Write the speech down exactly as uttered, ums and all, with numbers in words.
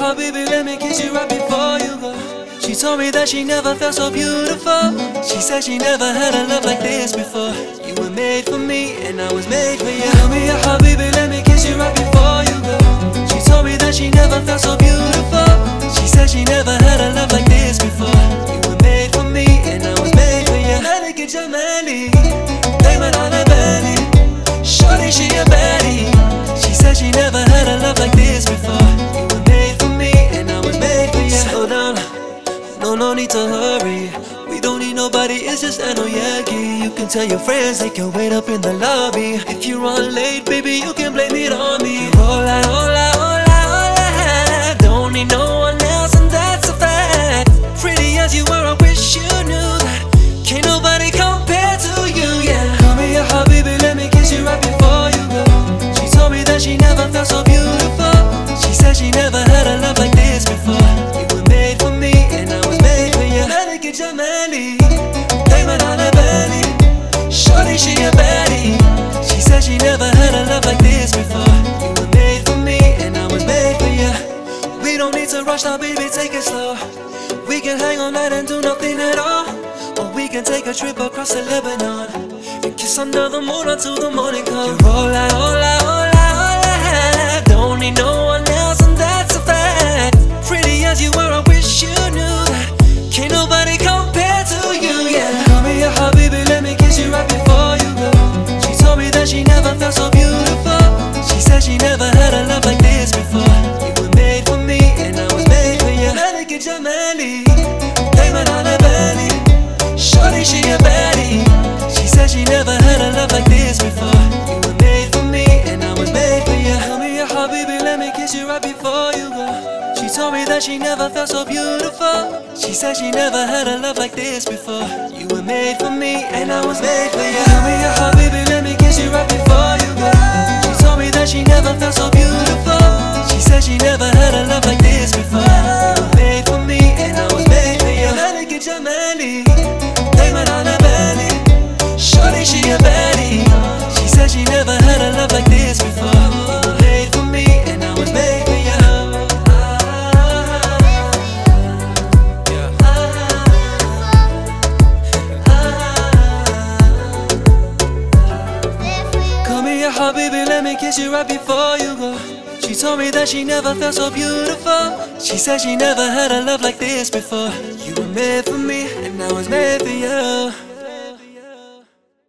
habibi, let me kiss you right before you go. She told me that she never felt so beautiful. She said she never had a love like this before. You were made for me and I was made for you. Tell me, habibi, let me kiss you right before you go. She told me that she never felt so beautiful. She said she never had a love like this before. You were made for me and I was made for you. Malika Jamali, Dayman ala Bali. Shorty, she a baddie. She said she never had a love like this before. You were made for me and I was made for you. Slow down, no, no need to hurry. We don't need nobody, it's just Anoyagi. You can tell your friends they can wait up in the lobby. If you run late, baby, you can blame it on me. Hola, hola, hola, hola. Don't need no one else and that's a fact. Pretty as you are, I wish you knew that. Can't nobody compare to you, yeah. Call me a habibi, let me kiss you right before you go. She told me that she never felt so beautiful. She said she never had a love like this before. You were made for me and I was made for you. Malika Jamali, Dayman ala Bali. Shorty, she a baddie. She said she never had a love like this before. You were made for me and I was made for you. We don't need to rush now, baby, take it slow. We can hang all night and do nothing at all. Or we can take a trip across the Lebanon and kiss under the moon until the morning comes. You're all I, all I, all I, all I have. Don't need no one else and that's a fact. Pretty as you are, I wish you knew that. Can't nobody compare to you, yeah. Call me a habibi, let me kiss you right before you go. She told me that she never felt so beautiful. She said she never had a love like this before. You were made for me and I was made for you. Malika Jamali, Dayman ala Bali. Shorty, she a baddie. She said she never had a love like this before. You were made for me and I was made for you. Tell me ya habibi, let me kiss you right before you go. She told me that she never felt so beautiful. She said she never had a love like this before. You were made for me and I was made for you. Tell me ya habibi, let me kiss you right before you go. She told me that she never felt so beautiful. She said she never had a love like this before. You were made for me and I was made for you. Malika Jamali, Dayman ala Bali. Shorty, she a baddie. She said she never had a love like this before. You were made for me and I was made for you. Call me a habibi, let me kiss you right before you go. She told me that she never felt so beautiful. She said she never had a love like this before. You were made for me and I was made for you.